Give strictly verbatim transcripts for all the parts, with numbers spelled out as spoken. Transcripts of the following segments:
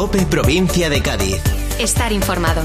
COPE Provincia de Cádiz. Estar informado.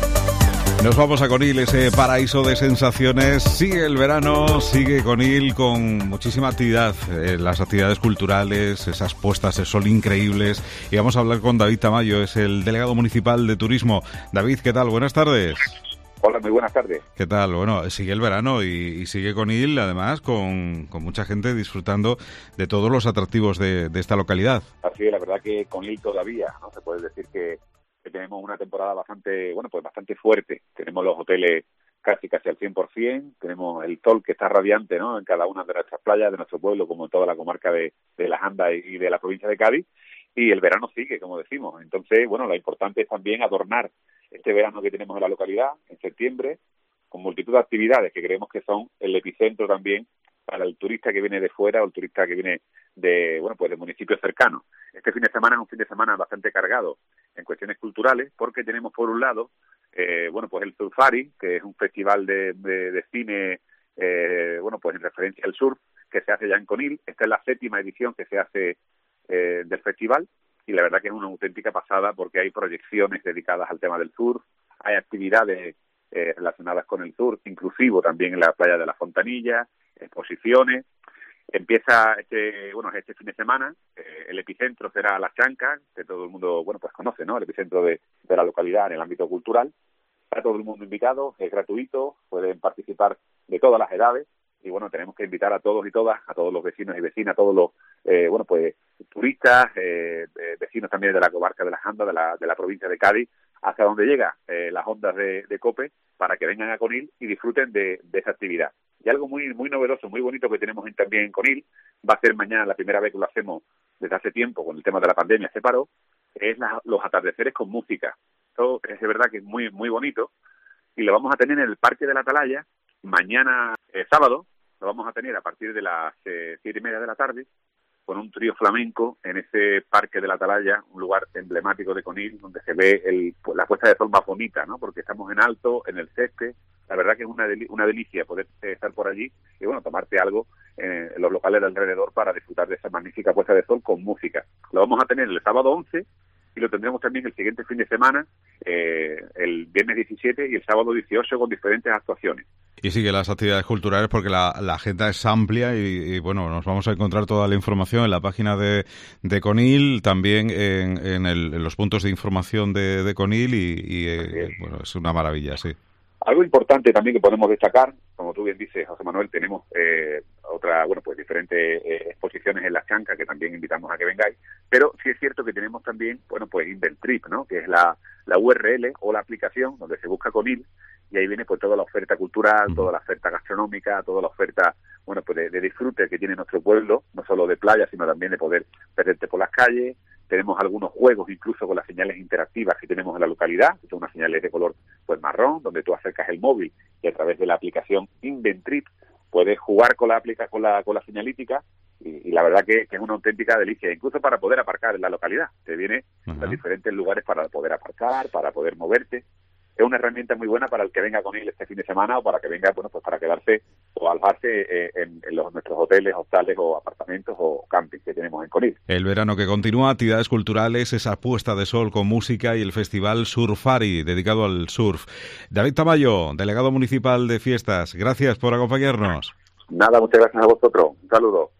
Nos vamos a Conil, ese paraíso de sensaciones. Sigue el verano, sigue Conil con muchísima actividad, eh, las actividades culturales, esas puestas de sol increíbles. Y vamos a hablar con David Tamayo, es el delegado municipal de turismo. David, ¿qué tal? Buenas tardes. Hola, muy buenas tardes. ¿Qué tal? Bueno, sigue el verano y, y sigue Conil, además, con, con mucha gente disfrutando de todos los atractivos de, de esta localidad. Así es, la verdad que Conil todavía, ¿no? Se puede decir que que tenemos una temporada bastante, bueno, pues bastante fuerte. Tenemos los hoteles casi casi al cien por ciento, tenemos el sol que está radiante, ¿no?, en cada una de nuestras playas, de nuestro pueblo, como en toda la comarca de, de Las Andas y de la provincia de Cádiz, y el verano sigue, como decimos. Entonces, bueno, lo importante es también adornar este verano que tenemos en la localidad, en septiembre, con multitud de actividades que creemos que son el epicentro también para el turista que viene de fuera o el turista que viene de, bueno, pues de municipios cercanos. Este fin de semana es un fin de semana bastante cargado en cuestiones culturales, porque tenemos por un lado, eh, bueno, pues el Surfari, que es un festival de, de, de cine, eh, bueno, pues en referencia al surf, que se hace ya en Conil. Esta es la séptima edición que se hace eh, del festival, y la verdad que es una auténtica pasada, porque hay proyecciones dedicadas al tema del surf, hay actividades eh, relacionadas con el surf, inclusivo también en la playa de la Fontanilla, exposiciones. Empieza este, bueno, este fin de semana, eh, el epicentro será Las Chancas, que todo el mundo, bueno, pues conoce, ¿no?, el epicentro de, de la localidad en el ámbito cultural. Está todo el mundo invitado, es gratuito, pueden participar de todas las edades, y bueno, tenemos que invitar a todos y todas, a todos los vecinos y vecinas, a todos los, eh, bueno, pues turistas, eh, vecinos también de la comarca de Las Andas, de la, de la provincia de Cádiz, hasta donde llegan eh, las ondas de, de COPE, para que vengan a Conil y disfruten de, de esa actividad. Y algo muy muy novedoso, muy bonito que tenemos en, también en Conil, va a ser mañana la primera vez que lo hacemos desde hace tiempo, con el tema de la pandemia se paró, es la, los atardeceres con música. Esto es de verdad que es muy muy bonito, y lo vamos a tener en el Parque de la Atalaya mañana eh, sábado. Lo vamos a tener a partir de las eh, siete y media de la tarde, con un trío flamenco en ese Parque de la Atalaya, un lugar emblemático de Conil, donde se ve el, pues, la puesta de sol más bonita, ¿no?, porque estamos en alto, en el césped. La verdad que es una, deli- una delicia poder eh, estar por allí y, bueno, tomarte algo eh, en los locales de alrededor para disfrutar de esa magnífica puesta de sol con música. Lo vamos a tener el sábado once y lo tendremos también el siguiente fin de semana, eh, el viernes diecisiete y el sábado dieciocho, con diferentes actuaciones. Y sigue las actividades culturales, porque la, la agenda es amplia y, y, bueno, nos vamos a encontrar toda la información en la página de, de Conil, también en, en, el, en los puntos de información de, de Conil y, y eh, bueno, es una maravilla, sí. Algo importante también que podemos destacar, como tú bien dices, José Manuel, tenemos eh, otra, bueno, pues diferentes eh, exposiciones en Las Chancas que también invitamos a que vengáis, pero sí es cierto que tenemos también, bueno, pues Inventrip, ¿no?, que es la, la U R L o la aplicación donde se busca Conil, y ahí viene pues toda la oferta cultural, uh-huh. toda la oferta gastronómica, toda la oferta, bueno, pues de, de disfrute que tiene nuestro pueblo, no solo de playa, sino también de poder perderte por las calles. Tenemos algunos juegos incluso con las señales interactivas que tenemos en la localidad, que son unas señales de color pues marrón, donde tú acercas el móvil y a través de la aplicación Inventrip puedes jugar con la aplica con la con la señalítica, y, y la verdad que, que es una auténtica delicia, incluso para poder aparcar en la localidad. Te viene uh-huh. a diferentes lugares para poder aparcar, para poder moverte. Es una herramienta muy buena para el que venga con él este fin de semana, o para que venga, bueno, pues para quedarse o alojarse eh, en, en los, nuestros hoteles, hostales o apartamentos o campings que tenemos en Conil. El verano que continúa, actividades culturales, esa puesta de sol con música y el festival Surfari, dedicado al surf. David Tamayo, delegado municipal de fiestas, gracias por acompañarnos. Nada, muchas gracias a vosotros. Un saludo.